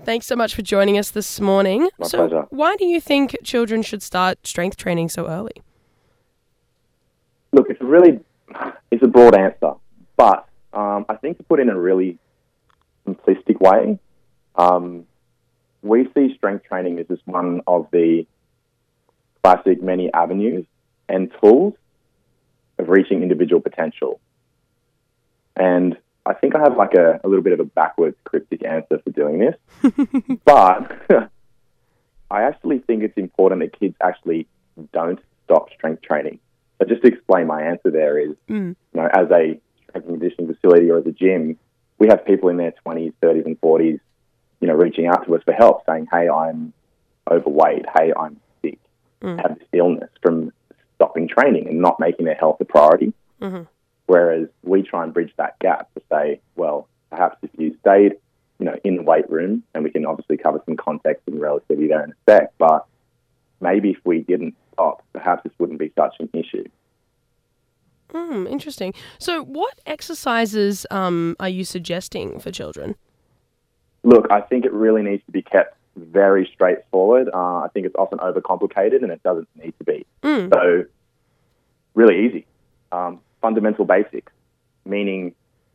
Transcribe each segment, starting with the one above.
Thanks so much for joining us this morning. My pleasure. Why do you think children should start strength training so early? Look, it's a broad answer, but I think to put in a really simplistic way, we see strength training as just one of the classic many avenues and tools of reaching individual potential. And I think I have like a little bit of a backwards cryptic answer for doing this, but I actually think it's important that kids actually don't stop strength training. So just to explain my answer there is, as a strength and conditioning facility or as a gym, we have people in their 20s, 30s and 40s, reaching out to us for help saying, hey, I'm overweight. Hey, I'm sick. I have this illness, from stopping training and not making their health a priority. Mm-hmm. Whereas we try and bridge that gap to say, well, perhaps if you stayed, in the weight room, and we can obviously cover some context and relativity there in a sec, but maybe if we didn't stop, perhaps this wouldn't be such an issue. Interesting. So what exercises are you suggesting for children? Look, I think it really needs to be kept very straightforward. I think it's often overcomplicated and it doesn't need to be. So really easy. Fundamental basics, meaning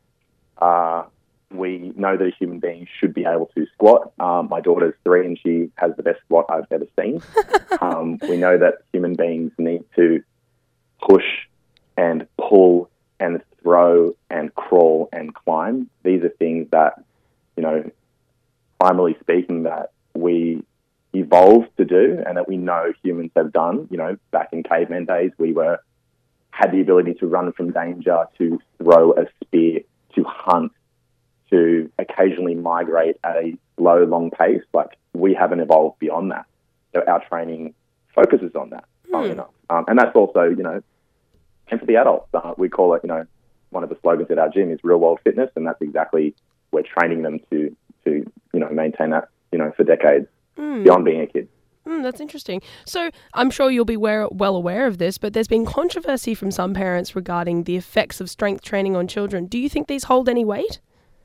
we know that a human being should be able to squat. My daughter's 3 and she has the best squat I've ever seen. We know that human beings need to push and pull and throw and crawl and climb. These are things that, primarily speaking, that we evolved to do and that we know humans have done. Back in caveman days, we had the ability to run from danger, to throw a spear, to hunt, to occasionally migrate at a slow, long pace. Like, we haven't evolved beyond that. So our training focuses on that, funnily enough. And that's also, and for the adults, we call it, one of the slogans at our gym is real world fitness. And that's exactly, we're training them to maintain that, for decades beyond being a kid. That's interesting. So I'm sure you'll be well aware of this, but there's been controversy from some parents regarding the effects of strength training on children. Do you think these hold any weight?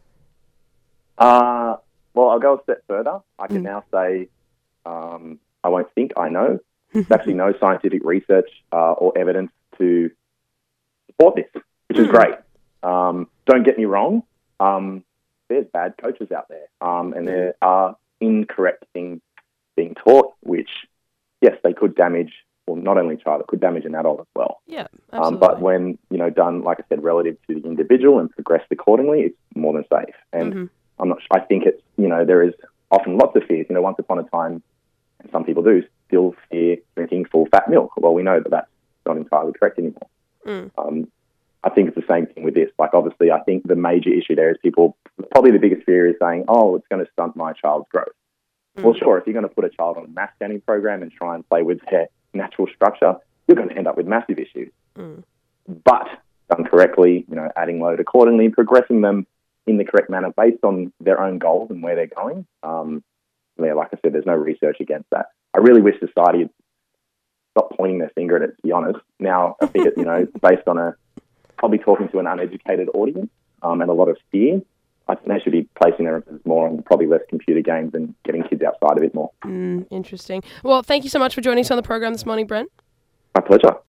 Well, I'll go a step further. I can now say, I won't think, I know. There's actually no scientific research or evidence to support this, which is great. Don't get me wrong. There's bad coaches out there, and there are incorrect things being taught, which, yes, they could damage, well, not only a child, it could damage an adult as well. Yeah, absolutely. But when, done, like I said, relative to the individual and progressed accordingly, it's more than safe. And I think it's, there is often lots of fears. Once upon a time, and some people do, still fear drinking full fat milk. Well, we know that that's not entirely correct anymore. I think it's the same thing with this. Like, obviously, I think the major issue there is probably the biggest fear is saying, oh, it's going to stunt my child's growth. Well, sure, if you're going to put a child on a mass scanning program and try and play with their natural structure, you're going to end up with massive issues. But done correctly, adding load accordingly, progressing them in the correct manner based on their own goals and where they're going. Like I said, there's no research against that. I really wish society would stop pointing their finger at it, to be honest. Now, I think it's, based on probably talking to an uneducated audience and a lot of fear. I think they should be placing their emphasis more on probably less computer games and getting kids outside a bit more. Interesting. Well, thank you so much for joining us on the program this morning, Brent. My pleasure.